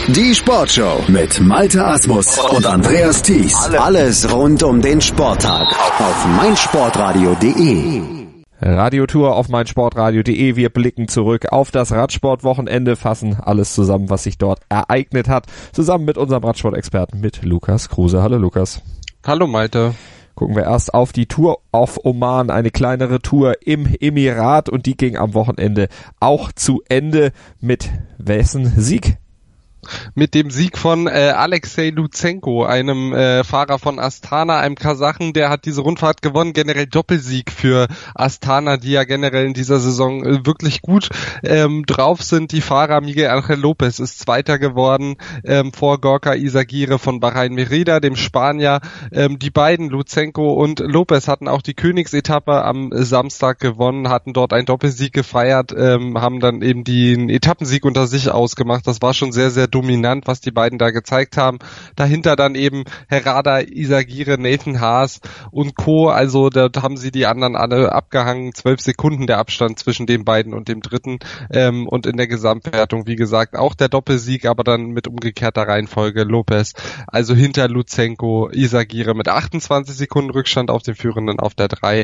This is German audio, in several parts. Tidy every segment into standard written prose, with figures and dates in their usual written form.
Die Sportshow mit Malte Asmus und Andreas Thies. Alles rund um den Sporttag auf meinsportradio.de. Radiotour auf meinsportradio.de. Wir blicken zurück auf das Radsportwochenende, fassen alles zusammen, was sich dort ereignet hat, zusammen mit unserem Radsport-Experten, mit Lukas Kruse. Hallo Lukas. Hallo Malte. Gucken wir erst auf die Tour auf Oman, eine kleinere Tour im Emirat, und die ging am Wochenende auch zu Ende. Mit wessen Sieg? Mit dem Sieg von Alexei Lutsenko, einem Fahrer von Astana, einem Kasachen, der hat diese Rundfahrt gewonnen. Generell Doppelsieg für Astana, die ja generell in dieser Saison wirklich gut drauf sind. Die Fahrer, Miguel Angel Lopez ist Zweiter geworden vor Gorka Izagirre von Bahrain Merida, dem Spanier. Die beiden, Lutsenko und Lopez, hatten auch die Königsetappe am Samstag gewonnen, hatten dort einen Doppelsieg gefeiert, haben dann eben den Etappensieg unter sich ausgemacht. Das war schon sehr, sehr dominant, was die beiden da gezeigt haben. Dahinter dann eben Herrada, Izagirre, Nathan Haas und Co. Also da haben sie die anderen alle abgehangen. 12 Sekunden der Abstand zwischen den beiden und dem dritten. Und in der Gesamtwertung, wie gesagt, auch der Doppelsieg, aber dann mit umgekehrter Reihenfolge. Lopez also hinter Lutsenko, Izagirre mit 28 Sekunden Rückstand auf den Führenden auf der 3.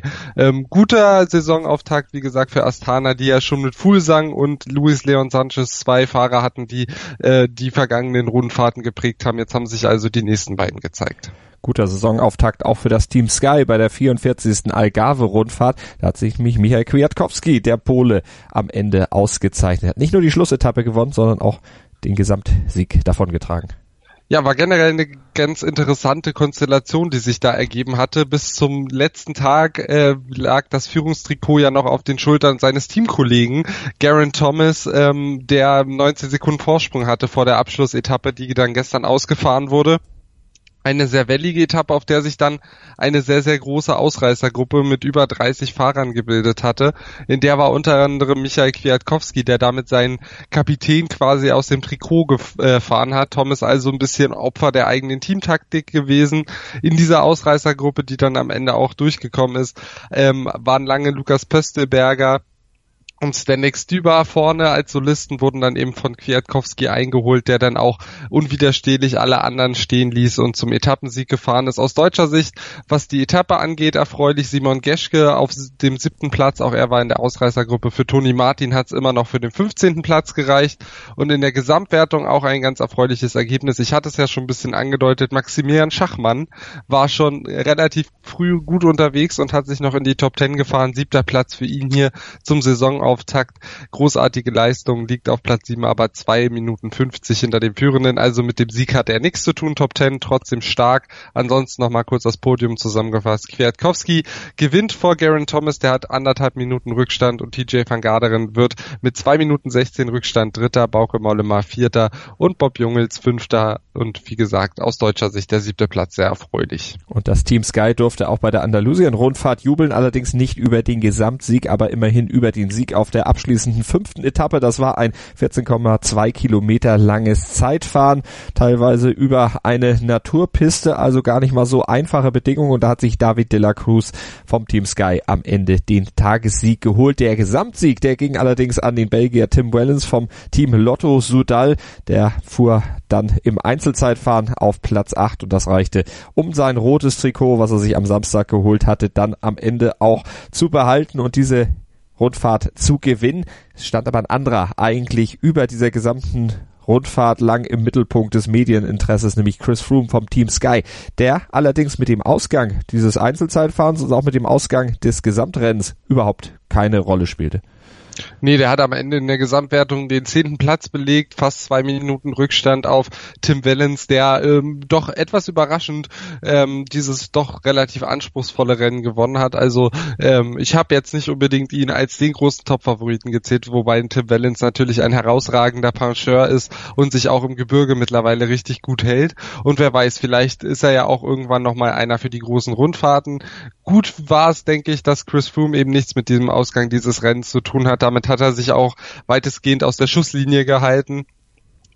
Guter Saisonauftakt, wie gesagt, für Astana, die ja schon mit Fuglsang und Luis Leon Sanchez zwei Fahrer hatten, die vergangenen Rundfahrten geprägt haben. Jetzt haben sich also die nächsten beiden gezeigt. Guter Saisonauftakt auch für das Team Sky bei der 44. Algarve-Rundfahrt. Da hat sich Michał Kwiatkowski, der Pole, am Ende ausgezeichnet. Hat nicht nur die Schlussetappe gewonnen, sondern auch den Gesamtsieg davongetragen. Ja, war generell eine ganz interessante Konstellation, die sich da ergeben hatte. Bis zum letzten Tag lag das Führungstrikot ja noch auf den Schultern seines Teamkollegen Geraint Thomas, der 19 Sekunden Vorsprung hatte vor der Abschlussetappe, die dann gestern ausgefahren wurde. Eine sehr wellige Etappe, auf der sich dann eine sehr, sehr große Ausreißergruppe mit über 30 Fahrern gebildet hatte. In der war unter anderem Michał Kwiatkowski, der damit seinen Kapitän quasi aus dem Trikot gefahren hat. Thomas also ein bisschen Opfer der eigenen Teamtaktik gewesen. In dieser Ausreißergruppe, die dann am Ende auch durchgekommen ist, waren lange Lukas Pöstelberger und Zdeněk Stybar vorne. Als Solisten wurden dann eben von Kwiatkowski eingeholt, der dann auch unwiderstehlich alle anderen stehen ließ und zum Etappensieg gefahren ist. Aus deutscher Sicht, was die Etappe angeht, erfreulich Simon Geschke auf dem 7. Platz. Auch er war in der Ausreißergruppe. Für Toni Martin hat es immer noch für den 15. Platz gereicht. Und in der Gesamtwertung auch ein ganz erfreuliches Ergebnis. Ich hatte es ja schon ein bisschen angedeutet. Maximilian Schachmann war schon relativ früh gut unterwegs und hat sich noch in die Top 10 gefahren. 7. Platz für ihn hier zum Saisonauftakt. Großartige Leistung, liegt auf Platz 7, aber 2 Minuten 50 hinter dem Führenden. Also mit dem Sieg hat er nichts zu tun. Top 10 trotzdem stark. Ansonsten nochmal kurz das Podium zusammengefasst. Kwiatkowski gewinnt vor Geraint Thomas, der hat 1,5 Minuten Rückstand, und TJ van Garderen wird mit 2 Minuten 16 Rückstand Dritter, Bauke Mollema Vierter und Bob Jungels Fünfter. Und wie gesagt, aus deutscher Sicht der 7. Platz, sehr erfreulich. Und das Team Sky durfte auch bei der Andalusien-Rundfahrt jubeln, allerdings nicht über den Gesamtsieg, aber immerhin über den Sieg auf der abschließenden 5. Etappe. Das war ein 14,2 Kilometer langes Zeitfahren, teilweise über eine Naturpiste, also gar nicht mal so einfache Bedingungen, und da hat sich David de la Cruz vom Team Sky am Ende den Tagessieg geholt. Der Gesamtsieg, der ging allerdings an den Belgier Tim Wellens vom Team Lotto Soudal. Der fuhr dann im Einzelzeitfahren auf Platz 8, und das reichte, um sein rotes Trikot, was er sich am Samstag geholt hatte, dann am Ende auch zu behalten und diese Rundfahrt zu gewinnen. Es stand aber ein anderer eigentlich über dieser gesamten Rundfahrt lang im Mittelpunkt des Medieninteresses, nämlich Chris Froome vom Team Sky, der allerdings mit dem Ausgang dieses Einzelzeitfahrens und auch mit dem Ausgang des Gesamtrennens überhaupt keine Rolle spielte. Nee, der hat am Ende in der Gesamtwertung den 10. Platz belegt, fast 2 Minuten Rückstand auf Tim Wellens, der doch etwas überraschend dieses doch relativ anspruchsvolle Rennen gewonnen hat. Also ich habe jetzt nicht unbedingt ihn als den großen Top-Favoriten gezählt, wobei Tim Wellens natürlich ein herausragender Puncheur ist und sich auch im Gebirge mittlerweile richtig gut hält. Und wer weiß, vielleicht ist er ja auch irgendwann nochmal einer für die großen Rundfahrten. Gut war es, denke ich, dass Chris Froome eben nichts mit diesem Ausgang dieses Rennens zu tun hat. Damit hat er sich auch weitestgehend aus der Schusslinie gehalten.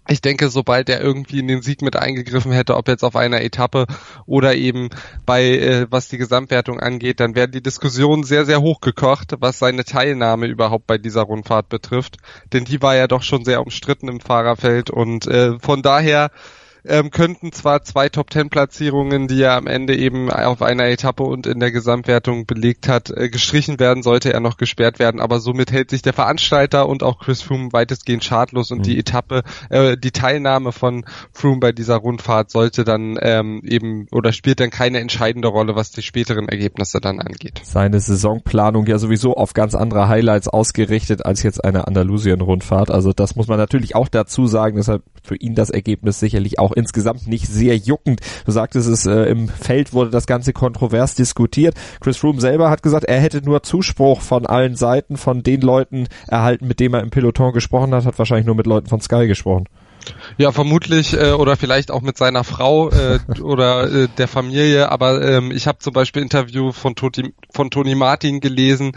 Ich denke, sobald er irgendwie in den Sieg mit eingegriffen hätte, ob jetzt auf einer Etappe oder eben bei, was die Gesamtwertung angeht, dann wäre die Diskussion sehr, sehr hochgekocht, was seine Teilnahme überhaupt bei dieser Rundfahrt betrifft. Denn die war ja doch schon sehr umstritten im Fahrerfeld und von daher könnten zwar 2 Top-10-Platzierungen, die er am Ende eben auf einer Etappe und in der Gesamtwertung belegt hat, gestrichen werden, sollte er noch gesperrt werden, aber somit hält sich der Veranstalter und auch Chris Froome weitestgehend schadlos und die Etappe, die Teilnahme von Froome bei dieser Rundfahrt sollte dann eben oder spielt dann keine entscheidende Rolle, was die späteren Ergebnisse dann angeht. Seine Saisonplanung ja sowieso auf ganz andere Highlights ausgerichtet als jetzt eine Andalusien-Rundfahrt, also das muss man natürlich auch dazu sagen, deshalb für ihn das Ergebnis sicherlich auch insgesamt nicht sehr juckend. Du sagtest es, im Feld wurde das Ganze kontrovers diskutiert. Chris Froome selber hat gesagt, er hätte nur Zuspruch von allen Seiten, von den Leuten erhalten, mit denen er im Peloton gesprochen hat wahrscheinlich nur mit Leuten von Sky gesprochen. Ja, vermutlich oder vielleicht auch mit seiner Frau oder der Familie, aber ich habe zum Beispiel Interview von Toni Martin gelesen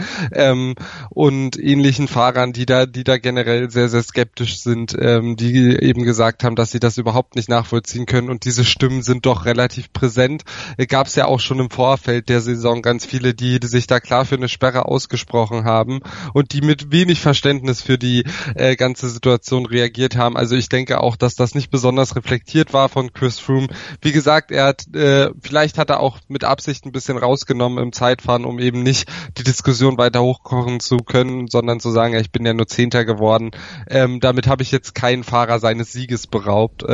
und ähnlichen Fahrern, die da generell sehr, sehr skeptisch sind, die eben gesagt haben, dass sie das überhaupt nicht nachvollziehen können und diese Stimmen sind doch relativ präsent. Gab es ja auch schon im Vorfeld der Saison ganz viele, die sich da klar für eine Sperre ausgesprochen haben und die mit wenig Verständnis für die ganze Situation reagiert haben. Also ich denke auch, dass das nicht besonders reflektiert war von Chris Froome. Wie gesagt, vielleicht hat er auch mit Absicht ein bisschen rausgenommen im Zeitfahren, um eben nicht die Diskussion weiter hochkochen zu können, sondern zu sagen, ja, ich bin ja nur 10. geworden. Damit habe ich jetzt keinen Fahrer seines Sieges beraubt.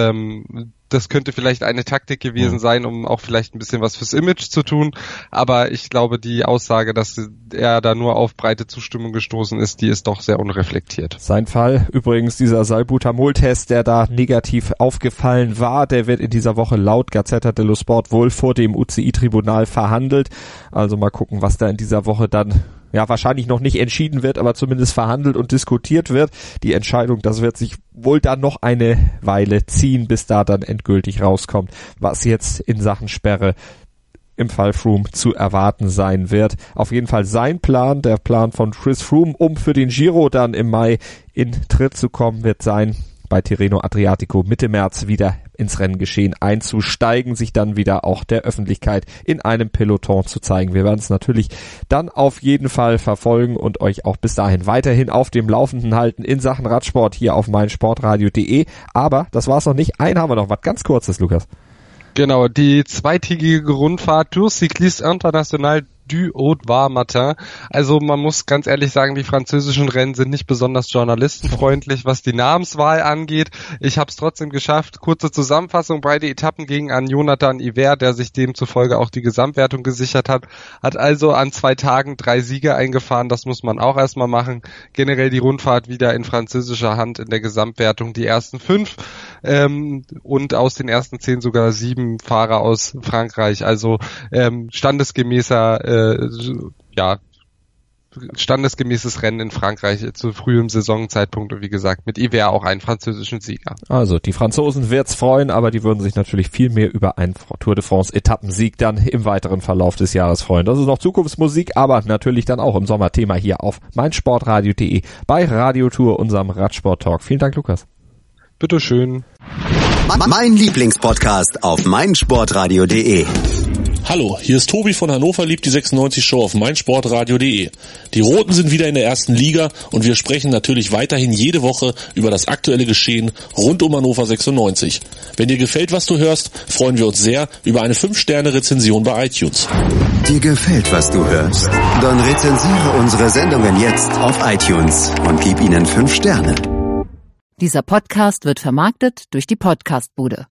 Das könnte vielleicht eine Taktik gewesen sein, um auch vielleicht ein bisschen was fürs Image zu tun. Aber ich glaube, die Aussage, dass er da nur auf breite Zustimmung gestoßen ist, die ist doch sehr unreflektiert. Sein Fall, übrigens dieser Salbutamol-Test, der da negativ aufgefallen war, der wird in dieser Woche laut Gazzetta dello Sport wohl vor dem UCI-Tribunal verhandelt. Also mal gucken, was da in dieser Woche dann wahrscheinlich noch nicht entschieden wird, aber zumindest verhandelt und diskutiert wird. Die Entscheidung, das wird sich wohl dann noch eine Weile ziehen, bis da dann endgültig rauskommt, was jetzt in Sachen Sperre im Fall Froome zu erwarten sein wird. Auf jeden Fall sein Plan, der Plan von Chris Froome, um für den Giro dann im Mai in Tritt zu kommen, wird sein, bei Tirreno Adriatico Mitte März wieder ins Renngeschehen einzusteigen, sich dann wieder auch der Öffentlichkeit in einem Peloton zu zeigen. Wir werden es natürlich dann auf jeden Fall verfolgen und euch auch bis dahin weiterhin auf dem Laufenden halten in Sachen Radsport hier auf meinsportradio.de. Aber das war's noch nicht. Einen haben wir noch, was ganz Kurzes, Lukas. Genau, die zweitägige Rundfahrt Tour Cycliste International du Haut-Var-Matin. Also man muss ganz ehrlich sagen, die französischen Rennen sind nicht besonders journalistenfreundlich, was die Namenswahl angeht. Ich habe es trotzdem geschafft. Kurze Zusammenfassung, beide Etappen gingen an Jonathan Hivert, der sich demzufolge auch die Gesamtwertung gesichert hat. Hat also an 2 Tagen 3 Siege eingefahren, das muss man auch erstmal machen. Generell die Rundfahrt wieder in französischer Hand in der Gesamtwertung, die ersten 5 und aus den ersten 10 sogar 7 Fahrer aus Frankreich. Also standesgemäßer standesgemäßes Rennen in Frankreich zu frühem Saisonzeitpunkt und wie gesagt mit Hivert auch einen französischen Sieger. Also die Franzosen wird's freuen, aber die würden sich natürlich viel mehr über einen Tour de France Etappensieg dann im weiteren Verlauf des Jahres freuen. Das ist noch Zukunftsmusik, aber natürlich dann auch im Sommerthema hier auf meinsportradio.de bei Radiotour, unserem Radsport-Talk. Vielen Dank, Lukas. Bitteschön. Mein Lieblingspodcast auf meinsportradio.de. Hallo, hier ist Tobi von Hannover liebt die 96 Show auf meinsportradio.de. Die Roten sind wieder in der ersten Liga und wir sprechen natürlich weiterhin jede Woche über das aktuelle Geschehen rund um Hannover 96. Wenn dir gefällt, was du hörst, freuen wir uns sehr über eine 5-Sterne-Rezension bei iTunes. Dir gefällt, was du hörst? Dann rezensiere unsere Sendungen jetzt auf iTunes und gib ihnen 5 Sterne. Dieser Podcast wird vermarktet durch die Podcastbude.